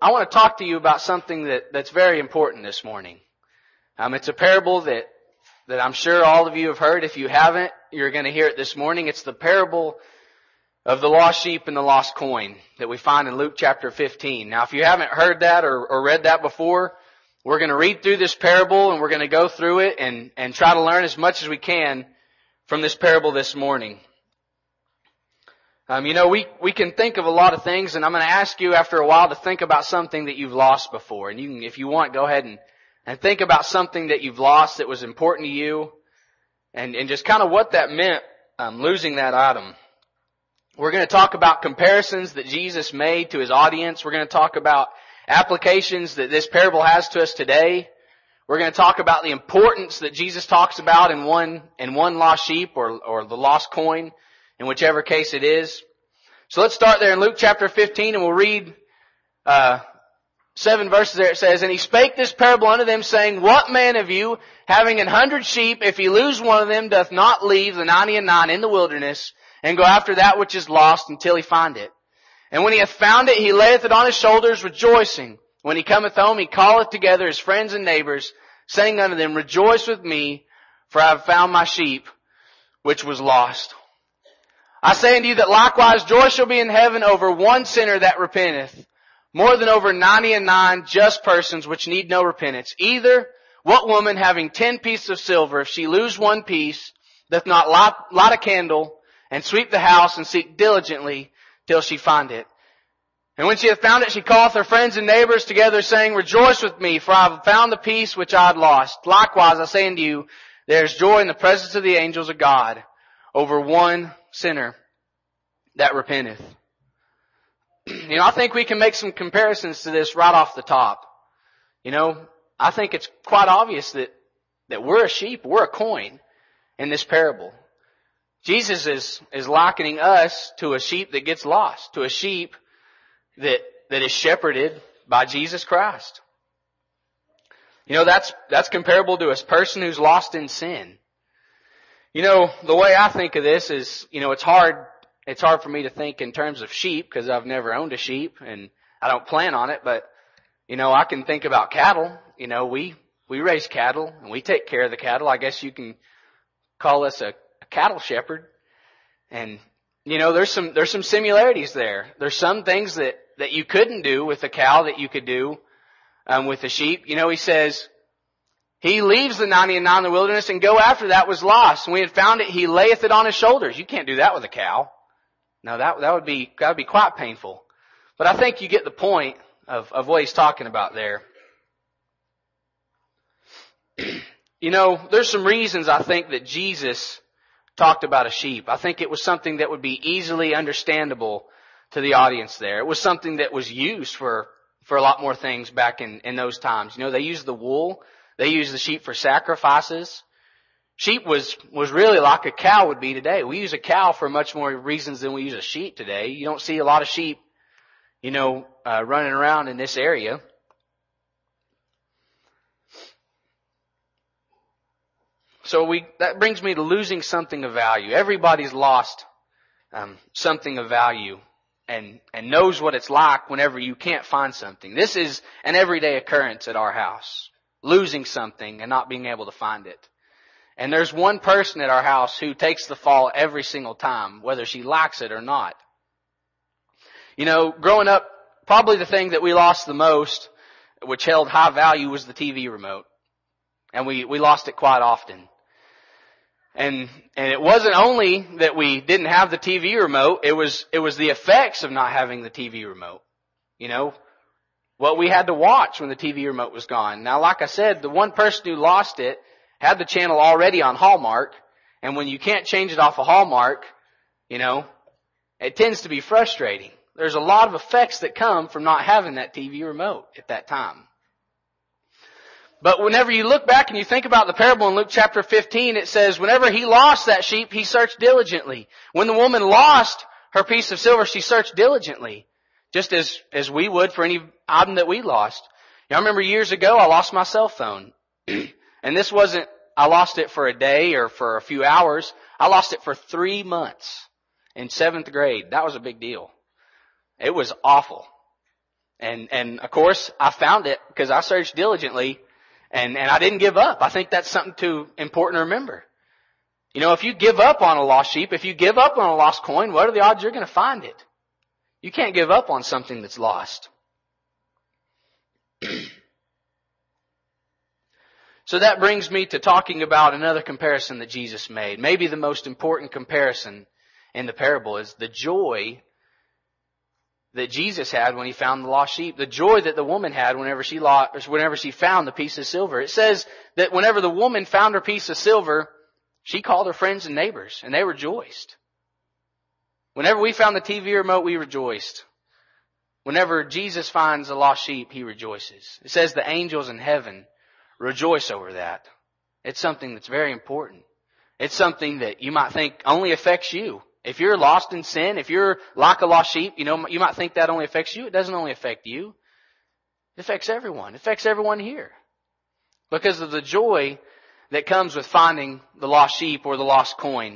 I want to talk to you about something that's very important this morning. It's a parable that I'm sure all of you have heard. If you haven't, you're going to hear it this morning. It's the parable of the lost sheep and the lost coin that we find in Luke chapter 15. Now, if you haven't heard that or read that before, we're going to read through this parable and we're going to go through it and try to learn as much as we can from this parable this morning. We can think of a lot of things, and I'm going to ask you after a while to think about something that you've lost before. And you can, if you want, go ahead and think about something that you've lost that was important to you and just kind of what that meant, losing that item. We're going to talk about comparisons that Jesus made to His audience. We're going to talk about applications that this parable has to us today. We're going to talk about the importance that Jesus talks about in one lost sheep or the lost coin, in whichever case it is. So let's start there in Luke chapter 15, and we'll read 7 verses there. It says, "And he spake this parable unto them, saying, What man of you, having 100 sheep, if he lose one of them, doth not leave the 99 in the wilderness, and go after that which is lost until he find it? And when he hath found it, he layeth it on his shoulders, rejoicing. When he cometh home, he calleth together his friends and neighbors, saying unto them, Rejoice with me, for I have found my sheep, which was lost. I say unto you that likewise joy shall be in heaven over one sinner that repenteth, more than over 99 just persons which need no repentance. Either what woman having 10 pieces of silver, if she lose one piece, doth not light a candle, and sweep the house, and seek diligently till she find it? And when she hath found it, she calleth her friends and neighbors together, saying, Rejoice with me, for I have found the piece which I had lost. Likewise, I say unto you, there is joy in the presence of the angels of God over one sinner that repenteth." I think we can make some comparisons to this right off the top. I think it's quite obvious that we're a sheep, we're a coin in this parable. Jesus is likening us to a sheep that gets lost, to a sheep that is shepherded by Jesus Christ. That's comparable to a person who's lost in sin. The way I think of this is, it's hard for me to think in terms of sheep because I've never owned a sheep and I don't plan on it, but, I can think about cattle. We raise cattle and we take care of the cattle. I guess you can call us a cattle shepherd. And, there's some similarities there. There's some things that you couldn't do with a cow that you could do, with a sheep. He says, he leaves the 99 in the wilderness and go after that was lost. When he had found it, he layeth it on his shoulders. You can't do that with a cow. No, that would be quite painful. But I think you get the point of what he's talking about there. There's some reasons I think that Jesus talked about a sheep. I think it was something that would be easily understandable to the audience there. It was something that was used for a lot more things back in those times. They used the wool. They used the sheep for sacrifices. Sheep was really like a cow would be today. We use a cow for much more reasons than we use a sheep today. You don't see a lot of sheep, running around in this area. So that brings me to losing something of value. Everybody's lost something of value and knows what it's like whenever you can't find something. This is an everyday occurrence at our house. Losing something and not being able to find it. And there's one person at our house who takes the fall every single time, whether she likes it or not. Growing up, probably the thing that we lost the most, which held high value, was the TV remote. And we lost it quite often. And it wasn't only that we didn't have the TV remote, it was the effects of not having the TV remote. What we had to watch when the TV remote was gone. Now, like I said, the one person who lost it had the channel already on Hallmark, and when you can't change it off of Hallmark, it tends to be frustrating. There's a lot of effects that come from not having that TV remote at that time. But whenever you look back and you think about the parable in Luke chapter 15, it says, whenever he lost that sheep, he searched diligently. When the woman lost her piece of silver, she searched diligently, just as we would for any item that we lost. I remember years ago, I lost my cell phone. And this wasn't, I lost it for a day or for a few hours. I lost it for 3 months in 7th grade. That was a big deal. It was awful. And of course, I found it because I searched diligently and I didn't give up. I think that's something too important to remember. You know, if you give up on a lost sheep, if you give up on a lost coin, what are the odds you're going to find it? You can't give up on something that's lost. So that brings me to talking about another comparison that Jesus made. Maybe the most important comparison in the parable is the joy that Jesus had when he found the lost sheep. The joy that the woman had whenever she found the piece of silver. It says that whenever the woman found her piece of silver, she called her friends and neighbors, and they rejoiced. Whenever we found the TV remote, we rejoiced. Whenever Jesus finds a lost sheep, he rejoices. It says the angels in heaven rejoice over that. It's something that's very important. It's something that you might think only affects you. If you're lost in sin, if you're like a lost sheep, you might think that only affects you. It doesn't only affect you. It affects everyone. It affects everyone here. Because of the joy that comes with finding the lost sheep or the lost coin.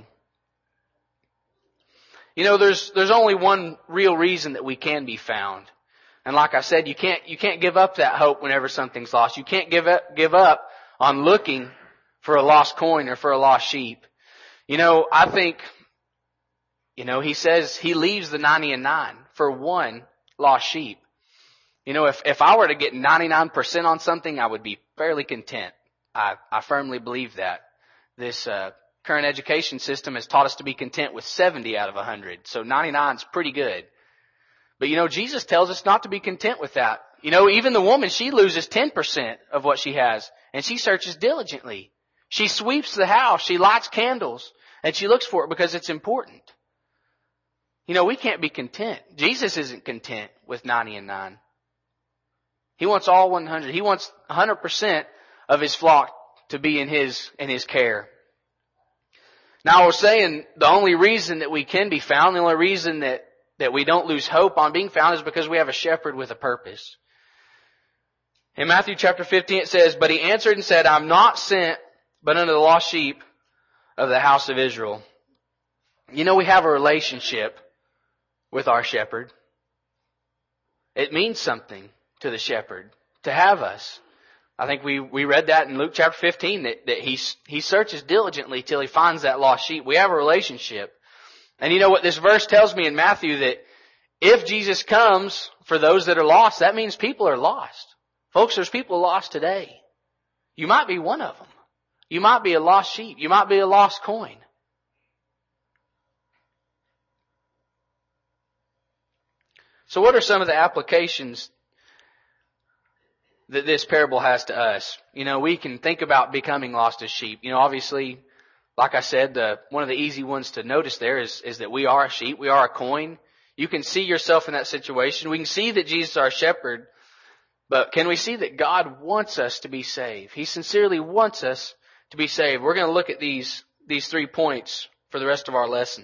You know, there's only one real reason that we can be found. And like I said, you can't give up that hope whenever something's lost. You can't give up on looking for a lost coin or for a lost sheep. You know, I think, he says he leaves the 99 for one lost sheep. You know, if I were to get 99% on something, I would be fairly content. I firmly believe that. This current education system has taught us to be content with 70 out of 100. So 99 is pretty good. But Jesus tells us not to be content with that. Even the woman, she loses 10% of what she has. And she searches diligently. She sweeps the house. She lights candles. And she looks for it because it's important. We can't be content. Jesus isn't content with 90 and 9. He wants all 100. He wants 100% of his flock to be in his care. Now I was saying the only reason that we can be found, the only reason that we don't lose hope on being found is because we have a shepherd with a purpose. In Matthew chapter 15 it says, "But he answered and said, I'm not sent but unto the lost sheep of the house of Israel." We have a relationship with our shepherd. It means something to the shepherd to have us. I think we read that in Luke chapter 15 that he searches diligently till he finds that lost sheep. We have a relationship. And you know what this verse tells me in Matthew, that if Jesus comes for those that are lost, that means people are lost. Folks, there's people lost today. You might be one of them. You might be a lost sheep. You might be a lost coin. So what are some of the applications that this parable has to us? We can think about becoming lost as sheep. Obviously, like I said, one of the easy ones to notice there is that we are a sheep. We are a coin. You can see yourself in that situation. We can see that Jesus is our shepherd. But can we see that God wants us to be saved? He sincerely wants us to be saved. We're going to look at these 3 points for the rest of our lesson.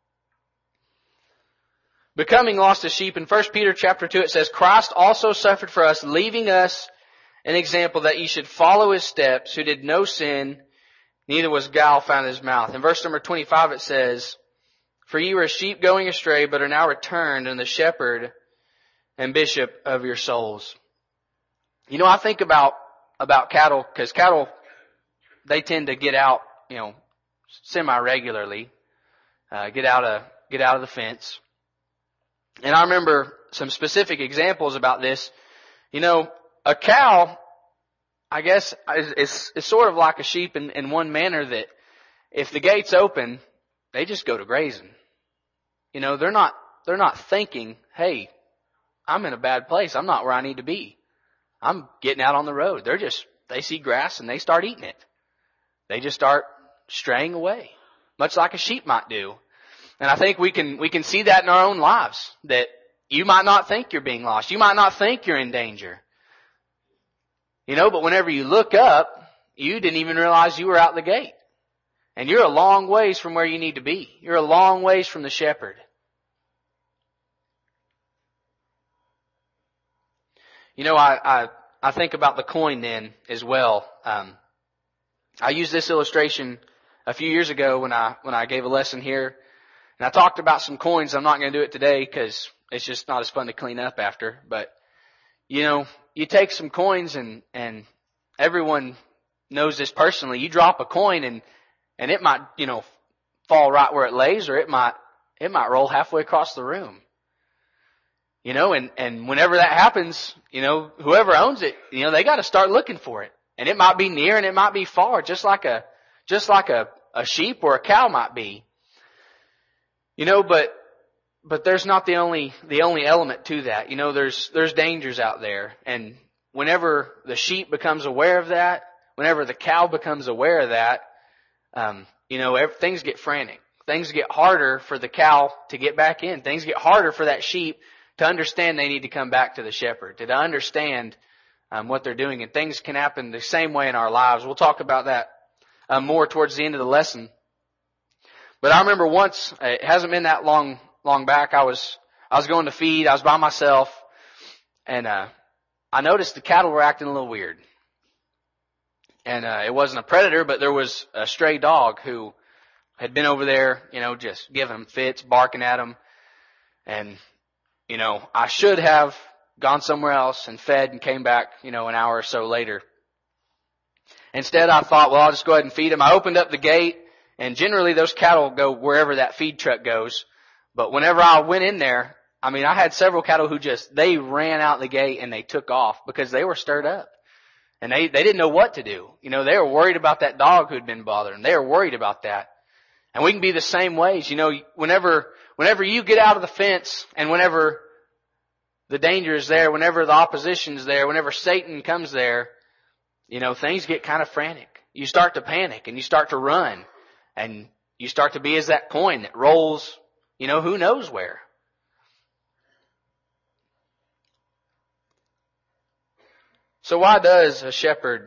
Becoming lost as sheep. In 1 Peter chapter 2 it says, "Christ also suffered for us, leaving us an example that ye should follow his steps, who did no sin, neither was guile found in his mouth." In verse number 25 it says, "For ye were as sheep going astray, but are now returned unto the shepherd and bishop of your souls." I think about cattle, because cattle, they tend to get out, semi-regularly, get out of the fence. And I remember some specific examples about this. A cow, I guess, is sort of like a sheep in one manner, that if the gate's open, they just go to grazing. They're not thinking, hey, I'm in a bad place. I'm not where I need to be. I'm getting out on the road. They see grass and they start eating it. They just start straying away, much like a sheep might do. And I think we can see that in our own lives, that you might not think you're being lost. You might not think you're in danger. But whenever you look up, you didn't even realize you were out the gate. And you're a long ways from where you need to be. You're a long ways from the shepherd. I think about the coin then as well. I used this illustration a few years ago when I gave a lesson here. And I talked about some coins. I'm not going to do it today because it's just not as fun to clean up after. But you take some coins and everyone knows this personally. You drop a coin and it might, fall right where it lays, or it might roll halfway across the room. And whenever that happens, whoever owns it, they got to start looking for it. And it might be near and it might be far, just like a sheep or a cow might be. But there's not the only element to that. There's dangers out there. And whenever the sheep becomes aware of that, whenever the cow becomes aware of that, things get frantic. Things get harder for the cow to get back in. Things get harder for that sheep to understand they need to come back to the shepherd, to understand what they're doing. And things can happen the same way in our lives. We'll talk about that more towards the end of the lesson. But I remember once, it hasn't been that long back, I was going to feed, I was by myself, and I noticed the cattle were acting a little weird. And it wasn't a predator, but there was a stray dog who had been over there, just giving them fits, barking at them. And, I should have gone somewhere else and fed and came back, an hour or so later. Instead, I thought, well, I'll just go ahead and feed them. I opened up the gate, and generally those cattle go wherever that feed truck goes. But whenever I went in there, I had several cattle who they ran out the gate and they took off because they were stirred up. And they didn't know what to do. They were worried about that dog who'd been bothering them. They were worried about that. And we can be the same ways. Whenever you get out of the fence and whenever the danger is there, whenever the opposition's there, whenever Satan comes there, things get kind of frantic. You start to panic and you start to run and you start to be as that coin that rolls, who knows where. So why does a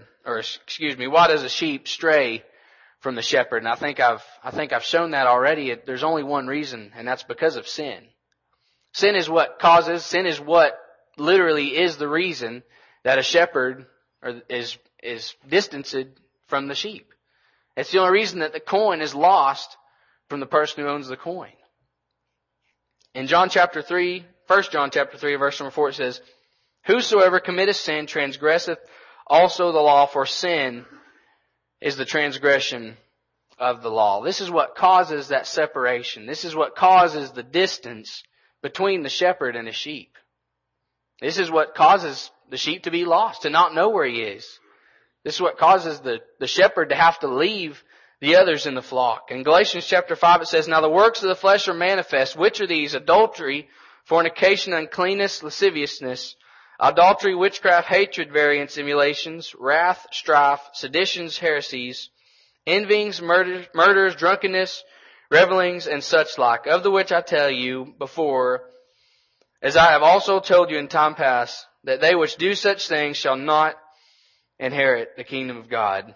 sheep stray from the shepherd? And I think I've shown that already. There's only one reason, and that's because of sin. Sin is what literally is the reason that a shepherd is distanced from the sheep. It's the only reason that the coin is lost from the person who owns the coin. In 1 John chapter 3, verse number 4, it says, "Whosoever committeth sin transgresseth also the law, for sin is the transgression of the law." This is what causes that separation. This is what causes the distance between the shepherd and the sheep. This is what causes the sheep to be lost, to not know where he is. This is what causes the shepherd to have to leave the others in the flock. In Galatians chapter 5 it says, "Now the works of the flesh are manifest, which are these: adultery, fornication, uncleanness, lasciviousness, adultery, witchcraft, hatred, variance, emulations, wrath, strife, seditions, heresies, envyings, murders, drunkenness, revelings, and such like, of the which I tell you before, as I have also told you in time past, that they which do such things shall not inherit the kingdom of God."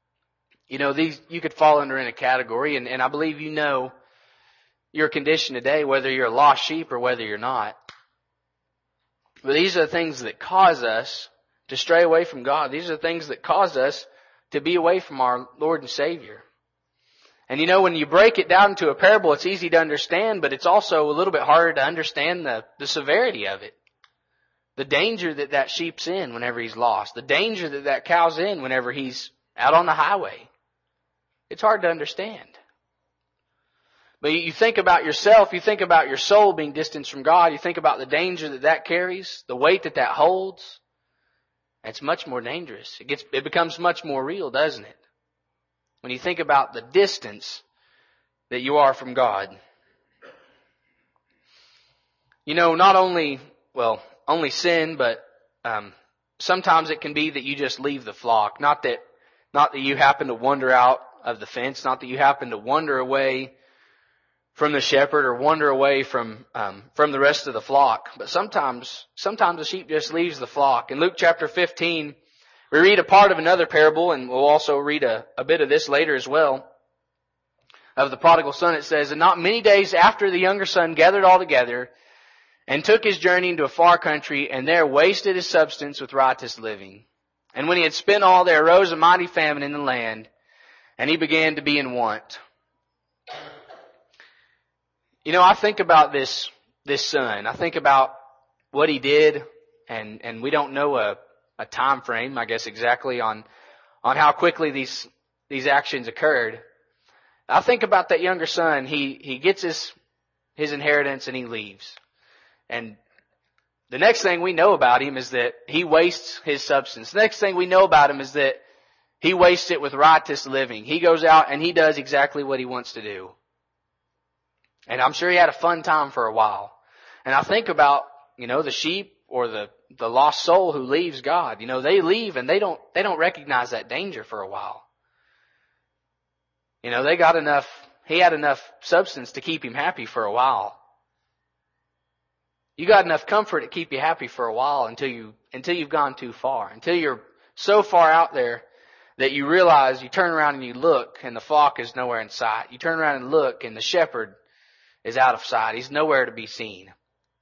These you could fall under in a category, and I believe your condition today, whether you're a lost sheep or whether you're not. But these are the things that cause us to stray away from God. These are the things that cause us to be away from our Lord and Savior. And when you break it down into a parable, it's easy to understand, but it's also a little bit harder to understand the severity of it. The danger that sheep's in whenever he's lost. The danger that cow's in whenever he's out on the highway. It's hard to understand. But you think about yourself, you think about your soul being distanced from God, you think about the danger that carries, the weight that holds. It's much more dangerous. It becomes much more real, doesn't it? When you think about the distance that you are from God. Not only sin, but sometimes it can be that you just leave the flock. Not that you happen to wander out of the fence, not that you happen to wander away from the shepherd or wander away from the rest of the flock. But sometimes the sheep just leaves the flock. In Luke chapter 15, we read a part of another parable, and we'll also read a bit of this later as well, of the prodigal son. It says, "And not many days after the younger son gathered all together and took his journey into a far country, and there wasted his substance with riotous living. And when he had spent all, there arose a mighty famine in the land, and he began to be in want." I think about this son. I think about what he did And we don't know a time frame, I guess, exactly on how quickly these actions occurred. I think about that younger son. He gets his inheritance and he leaves. And the next thing we know about him is that he wastes his substance. The next thing we know about him is that he wastes it with riotous living. He goes out and he does exactly what he wants to do. And I'm sure he had a fun time for a while. And I think about, the sheep or the lost soul who leaves God. They leave and they don't recognize that danger for a while. He had enough substance to keep him happy for a while. You got enough comfort to keep you happy for a while until you've gone too far. Until you're so far out there that you realize, you turn around and you look and the flock is nowhere in sight. You turn around and look and the shepherd is out of sight. He's nowhere to be seen.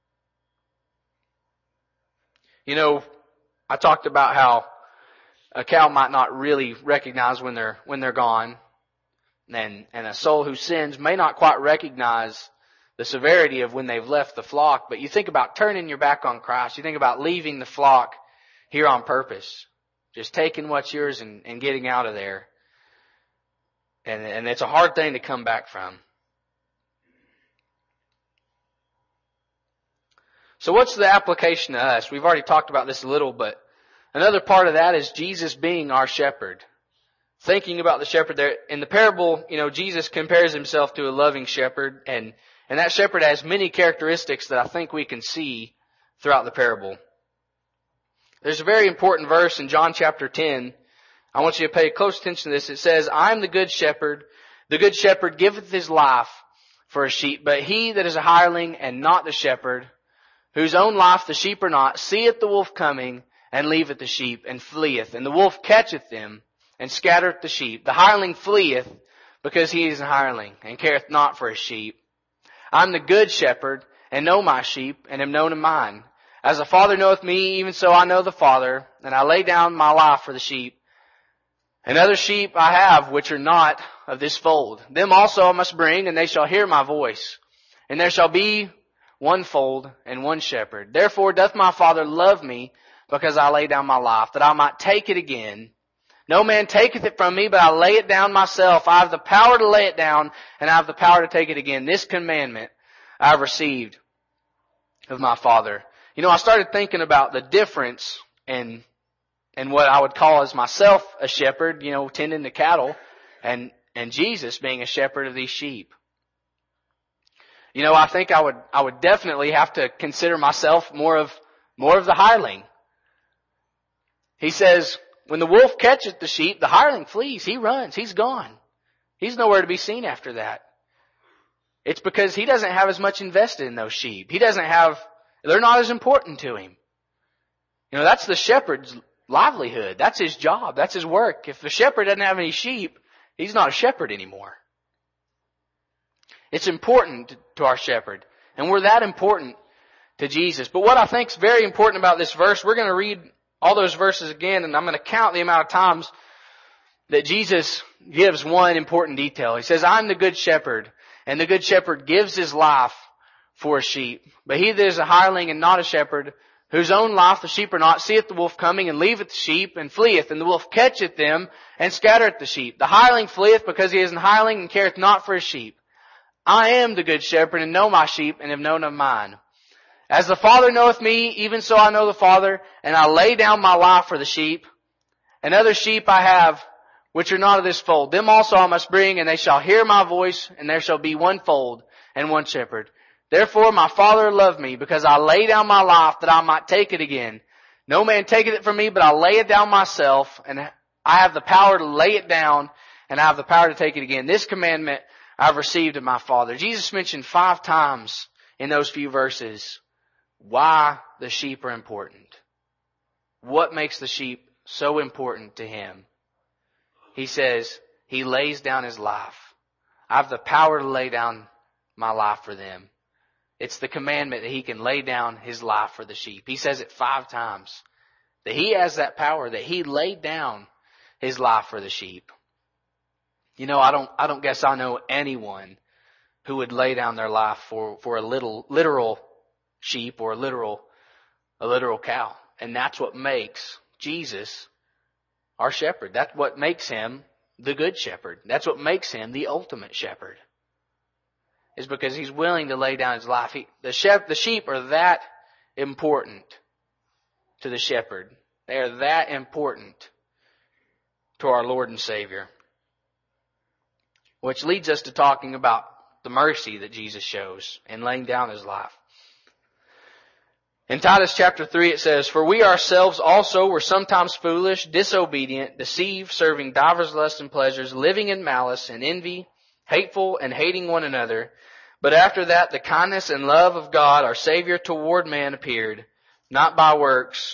I talked about how a cow might not really recognize when they're gone. And a soul who sins may not quite recognize the severity of when they've left the flock. But you think about turning your back on Christ. You think about leaving the flock here on purpose. Just taking what's yours and getting out of there. And it's a hard thing to come back from. So what's the application to us? We've already talked about this a little, but another part of that is Jesus being our shepherd. Thinking about the shepherd there. In the parable, Jesus compares himself to a loving shepherd, and that shepherd has many characteristics that I think we can see throughout the parable. There's a very important verse in John chapter 10. I want you to pay close attention to this. It says, I am the good shepherd. The good shepherd giveth his life for his sheep. But he that is a hireling and not the shepherd, whose own life the sheep are not, seeth the wolf coming, and leaveth the sheep, and fleeth. And the wolf catcheth them, and scattereth the sheep. The hireling fleeth, because he is an hireling, and careth not for his sheep. I am the good shepherd, and know my sheep, and am known of mine. As the Father knoweth me, even so I know the Father, and I lay down my life for the sheep. And other sheep I have, which are not of this fold. Them also I must bring, and they shall hear my voice. And there shall be one fold and one shepherd. Therefore doth my Father love me, because I lay down my life, that I might take it again. No man taketh it from me, but I lay it down myself. I have the power to lay it down, and I have the power to take it again. This commandment I have received of my Father. I started thinking about the difference in what I would call as myself a shepherd, tending the cattle, and Jesus being a shepherd of these sheep. I think I would definitely have to consider myself more of the hireling. He says, when the wolf catcheth the sheep, the hireling flees. He runs. He's gone. He's nowhere to be seen after that. It's because he doesn't have as much invested in those sheep. They're not as important to him. That's the shepherd's livelihood. That's his job. That's his work. If the shepherd doesn't have any sheep, he's not a shepherd anymore. It's important to our shepherd. And we're that important to Jesus. But what I think is very important about this verse, we're going to read all those verses again, and I'm going to count the amount of times that Jesus gives one important detail. He says, I'm the good shepherd, and the good shepherd gives his life for a sheep. But he that is a hireling and not a shepherd, whose own life the sheep are not, seeth the wolf coming, and leaveth the sheep, and fleeth. And the wolf catcheth them, and scattereth the sheep. The hireling fleeth, because he is an hireling, and careth not for his sheep. I am the good shepherd, and know my sheep, and am known of mine. As the Father knoweth me, even so I know the Father, and I lay down my life for the sheep. And other sheep I have, which are not of this fold. Them also I must bring, and they shall hear my voice, and there shall be one fold, and one shepherd. Therefore my Father loved me, because I lay down my life, that I might take it again. No man taketh it from me, but I lay it down myself, and I have the power to lay it down, and I have the power to take it again. This commandment I've received of my Father. Jesus mentioned 5 times in those few verses why the sheep are important. What makes the sheep so important to him? He says he lays down his life. I have the power to lay down my life for them. It's the commandment that he can lay down his life for the sheep. He says it 5 times. That he has that power, that he laid down his life for the sheep. I don't guess I know anyone who would lay down their life for a literal sheep or a literal cow. And that's what makes Jesus our shepherd. That's what makes him the good shepherd. That's what makes him the ultimate shepherd. Is because he's willing to lay down his life. The sheep are that important to the shepherd. They are that important to our Lord and Savior. Which leads us to talking about the mercy that Jesus shows in laying down his life. In Titus chapter 3 it says, "For we ourselves also were sometimes foolish, disobedient, deceived, serving divers lusts and pleasures, living in malice and envy, hateful and hating one another. But after that the kindness and love of God our Savior toward man appeared, not by works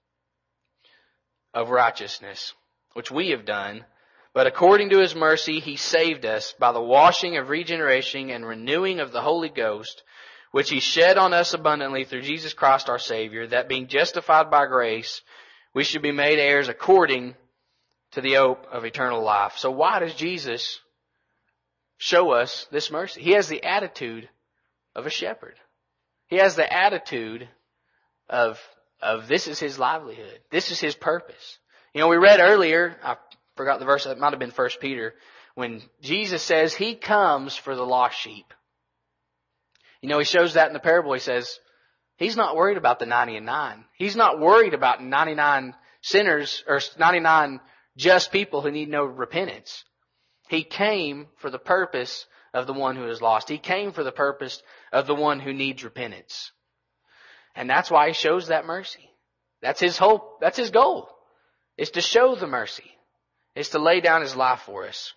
of righteousness, which we have done, but according to his mercy he saved us by the washing of regeneration and renewing of the Holy Ghost, which he shed on us abundantly through Jesus Christ our Savior, that being justified by grace, we should be made heirs according to the hope of eternal life." So why does Jesus show us this mercy? He has the attitude of a shepherd. He has the attitude of this is his livelihood. This is his purpose. You know, we read earlier, I forgot the verse, it might have been 1 Peter, when Jesus says he comes for the lost sheep. You know, he shows that in the parable. He says, he's not worried about the 99. He's not worried about 99 sinners or 99 just people who need no repentance. He came for the purpose of the one who is lost. He came for the purpose of the one who needs repentance. And that's why he shows that mercy. That's his hope. That's his goal. Is to show the mercy. Is to lay down his life for us.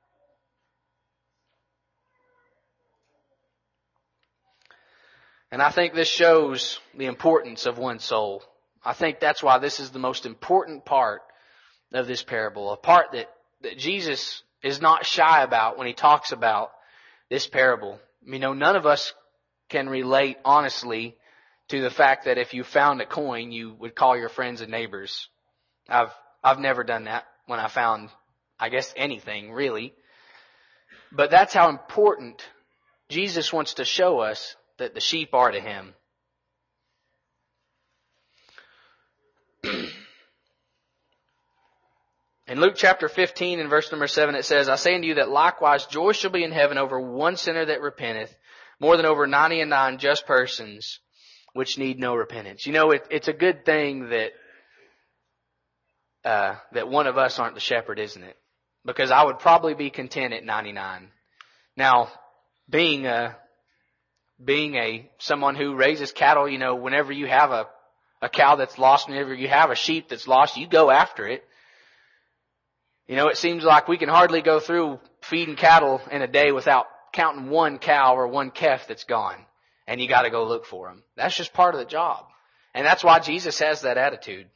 And I think this shows the importance of one's soul. I think that's why this is the most important part of this parable. A part that Jesus is not shy about when he talks about this parable. You know, none of us can relate honestly to the fact that if you found a coin, you would call your friends and neighbors. I've never done that when I found, I guess, anything really. But that's how important Jesus wants to show us that the sheep are to him. In Luke chapter 15 and verse number 7 it says, "I say unto you that likewise joy shall be in heaven over one sinner that repenteth, more than over 99 just persons which need no repentance." You know, it's a good thing that one of us aren't the shepherd, isn't it? Because I would probably be content at 99. Now, being someone who raises cattle, you know, whenever you have a cow that's lost, whenever you have a sheep that's lost, you go after it. You know, it seems like we can hardly go through feeding cattle in a day without counting one cow or one calf that's gone. And you got to go look for them. That's just part of the job. And that's why Jesus has that attitude.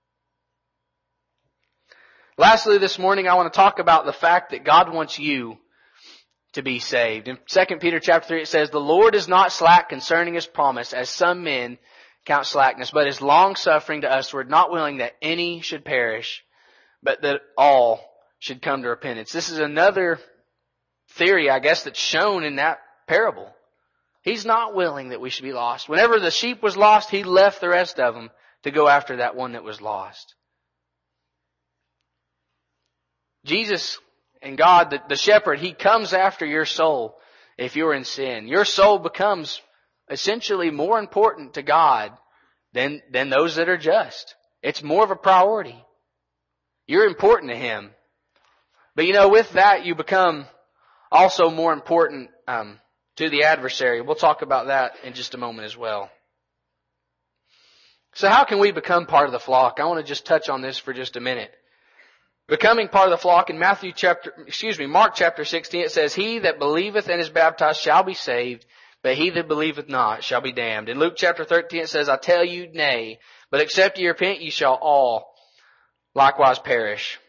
Lastly, this morning I want to talk about the fact that God wants you to be saved. In 2 Peter chapter 3 it says, "The Lord is not slack concerning his promise, as some men count slackness, but is long-suffering to usward, not willing that any should perish, but that all should come to repentance." This is another theory, I guess, that's shown in that parable. He's not willing that we should be lost. Whenever the sheep was lost, he left the rest of them to go after that one that was lost. Jesus and God, the shepherd, he comes after your soul if you're in sin. Your soul becomes essentially more important to God than those that are just. It's more of a priority. You're important to him. But you know, with that, you become also more important to the adversary. We'll talk about that in just a moment as well. So how can we become part of the flock? I want to just touch on this for just a minute. Becoming part of the flock in Mark chapter 16, it says, "He that believeth and is baptized shall be saved, but he that believeth not shall be damned." In Luke chapter 13, it says, "I tell you, nay, but except ye repent, ye shall all likewise perish."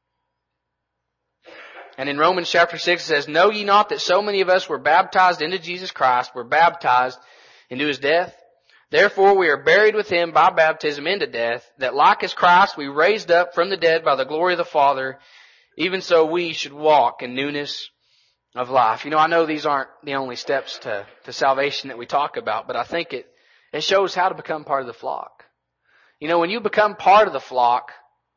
And in Romans chapter 6, it says, "Know ye not that so many of us were baptized into Jesus Christ, were baptized into his death? Therefore we are buried with him by baptism into death, that like as Christ we raised up from the dead by the glory of the Father, even so we should walk in newness of life." You know, I know these aren't the only steps to salvation that we talk about, but I think it shows how to become part of the flock. When you become part of the flock,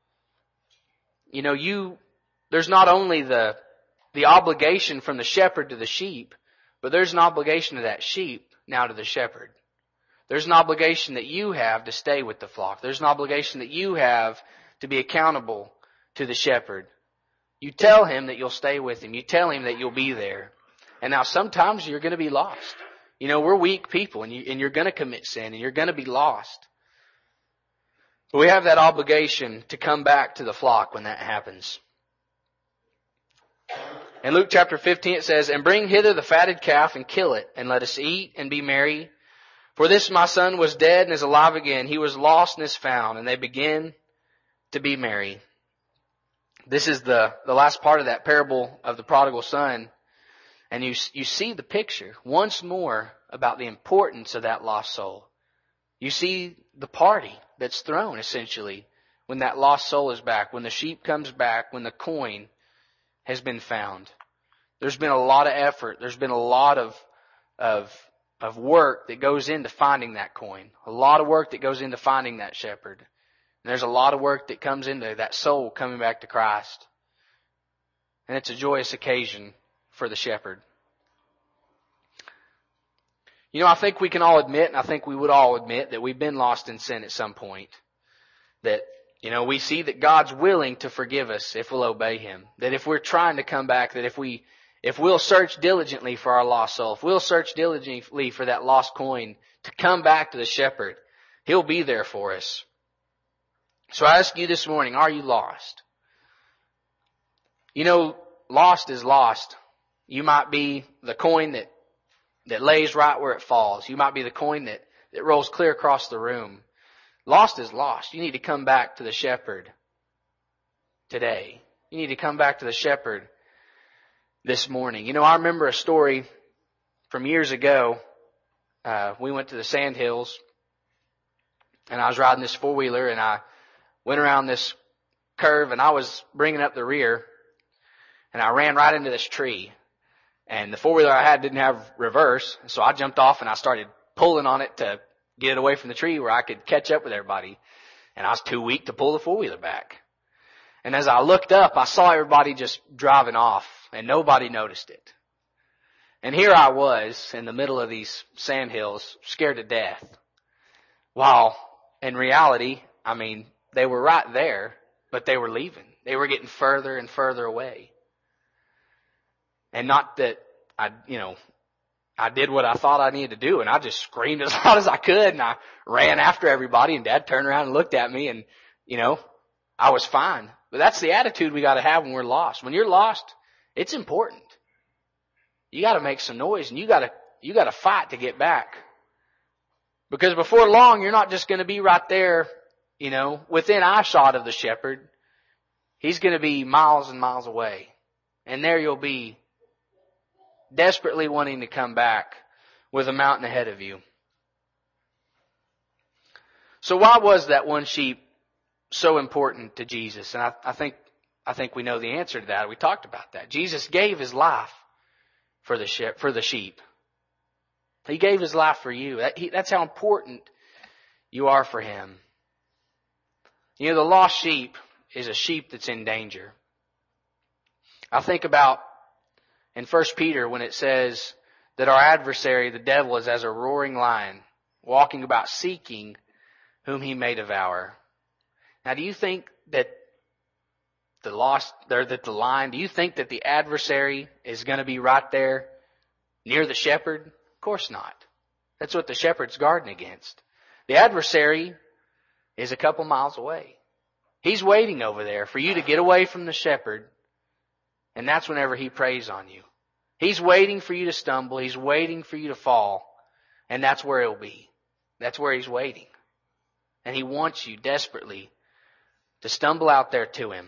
there's not only the obligation from the shepherd to the sheep, but there's an obligation to that sheep now to the shepherd. There's an obligation that you have to stay with the flock. There's an obligation that you have to be accountable to the shepherd. You tell him that you'll stay with him. You tell him that you'll be there. And now sometimes you're going to be lost. We're weak people, and you're going to commit sin, and you're going to be lost. But we have that obligation to come back to the flock when that happens. In Luke chapter 15 it says, "And bring hither the fatted calf and kill it, and let us eat and be merry. For this my son was dead and is alive again. He was lost and is found." And they begin to be merry. This is the last part of that parable of the prodigal son. And you see the picture once more about the importance of that lost soul. You see the party that's thrown essentially when that lost soul is back, when the sheep comes back, when the coin has been found. There's been a lot of effort. There's been a lot of work that goes into finding that coin. A lot of work that goes into finding that shepherd. And there's a lot of work that comes into that soul coming back to Christ. And it's a joyous occasion for the shepherd. I think we can all admit, and I think we would all admit, that we've been lost in sin at some point. That, we see that God's willing to forgive us if we'll obey Him. That if we're trying to come back, that if we'll search diligently for our lost soul, if we'll search diligently for that lost coin to come back to the shepherd, He'll be there for us. So I ask you this morning, are you lost? Lost is lost. You might be the coin that lays right where it falls. You might be the coin that rolls clear across the room. Lost is lost. You need to come back to the shepherd today. You need to come back to the shepherd this morning. I remember a story from years ago. We went to the Sandhills, and I was riding this four-wheeler, and I went around this curve, and I was bringing up the rear, and I ran right into this tree. And the four-wheeler I had didn't have reverse, so I jumped off and I started pulling on it to get it away from the tree where I could catch up with everybody. And I was too weak to pull the four-wheeler back. And as I looked up, I saw everybody just driving off, and nobody noticed it. And here I was in the middle of these sandhills, scared to death. While in reality, they were right there, but they were leaving. They were getting further and further away. And not that I did what I thought I needed to do, and I just screamed as loud as I could, and I ran after everybody, and Dad turned around and looked at me, and, I was fine. But that's the attitude we gotta have when we're lost. When you're lost, it's important. You gotta make some noise, and you gotta fight to get back. Because before long, you're not just gonna be right there, within eyeshot of the shepherd. He's gonna be miles and miles away. And there you'll be, desperately wanting to come back with a mountain ahead of you. So why was that one sheep so important to Jesus? And I think we know the answer to that. We talked about that. Jesus gave His life for the sheep. He gave His life for you. That's how important you are for Him. The lost sheep is a sheep that's in danger. I think about in 1 Peter when it says that our adversary, the devil, is as a roaring lion, walking about seeking whom he may devour. Now, do you think that do you think that the adversary is going to be right there near the shepherd? Of course not. That's what the shepherd's guarding against. The adversary is a couple miles away. He's waiting over there for you to get away from the shepherd. And that's whenever he preys on you. He's waiting for you to stumble. He's waiting for you to fall. And that's where he'll be. That's where he's waiting. And he wants you desperately to stumble out there to him.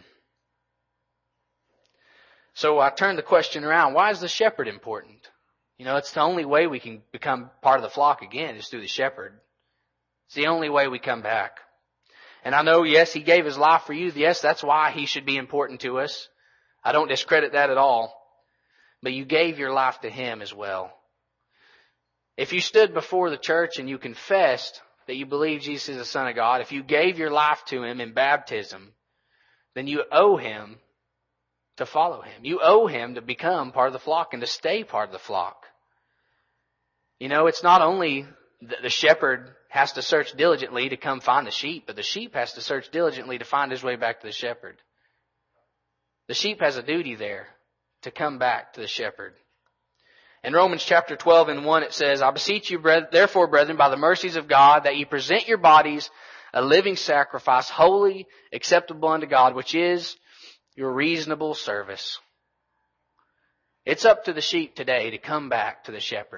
So I turn the question around. Why is the shepherd important? It's the only way we can become part of the flock again is through the shepherd. It's the only way we come back. And I know, yes, He gave His life for you. Yes, that's why He should be important to us. I don't discredit that at all. But you gave your life to Him as well. If you stood before the church and you confessed that you believe Jesus is the Son of God, if you gave your life to Him in baptism, then you owe Him to follow Him. You owe Him to become part of the flock and to stay part of the flock. You know, it's not only the shepherd has to search diligently to come find the sheep, but the sheep has to search diligently to find his way back to the shepherd. The sheep has a duty there to come back to the shepherd. In Romans chapter 12 and 1 it says, I beseech you, therefore, brethren, by the mercies of God, that ye present your bodies a living sacrifice, holy, acceptable unto God, which is your reasonable service. It's up to the sheep today to come back to the shepherd.